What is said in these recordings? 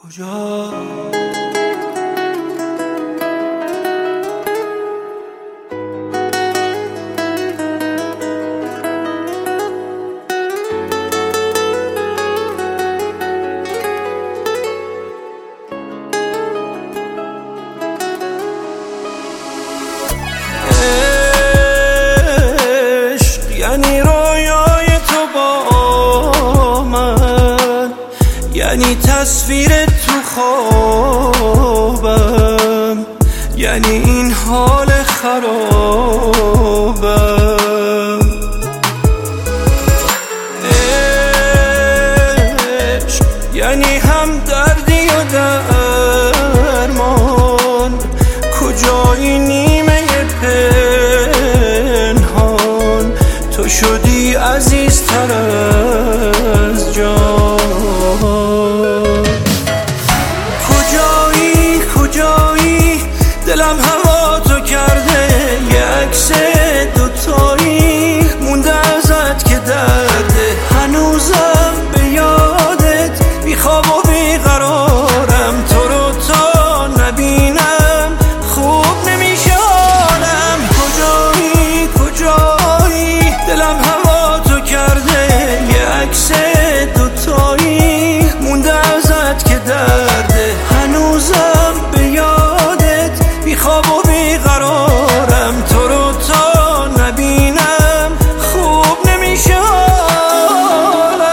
کجا یعنی رویای تو با من، یعنی تصویر تو خوابم، یعنی این حال خرابم. عشق یعنی هم دردی و درمان، کجایی نیمه پنهان، تو شدی عزیزتر از جان. کجایی کجایی دلم هوا تو کرده، یه عکس دوتایی مونده ازت که درده، هنوزم به یادت بیخواب و بیقرارم، تو رو تا نبینم خوب نمیشه حالم. کجایی کجایی دلم هوا تو کرده، یه عکس دوتایی مونده ازت که درده، هنوزم به یادت بیخواب و بیقرارم، تو رو تا نبینم خوب نمیشه حالم.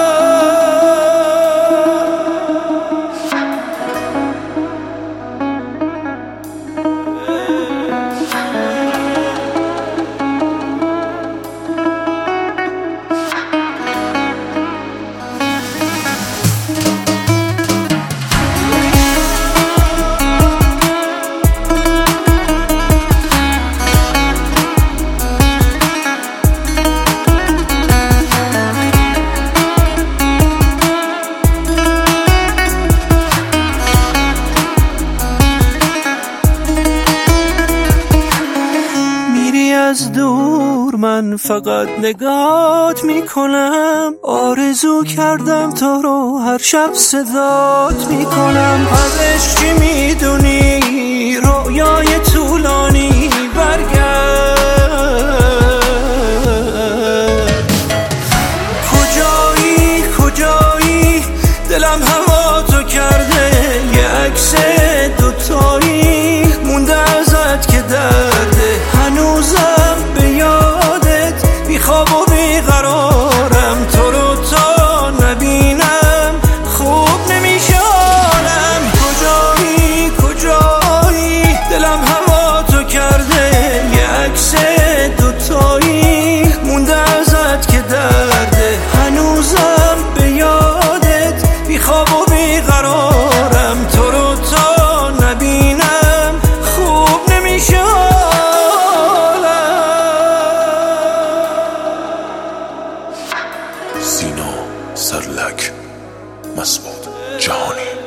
از دور من فقط نگات میکنم، آرزو کردم تو رو هر شب صدات میکنم. از عشق چی میدونی؟ رویای طولانی برگرد. کجایی کجایی دلم هوا تو کرده، یه عکس دوتایی مونده ازت که درده، هنوزم به یادت بیخواب و بیقرارم، تو رو تا نبینم خوب نمیشه حالم. کجایی کجایی دلم هوا تو کرده، یه عکس دوتایی مونده ازت که درده، هنوزم به یادت بیخواب و بیقرارم، تو رو تا نبینم خوب نمیشه حالم. سینا سرلک مسعود جهانی.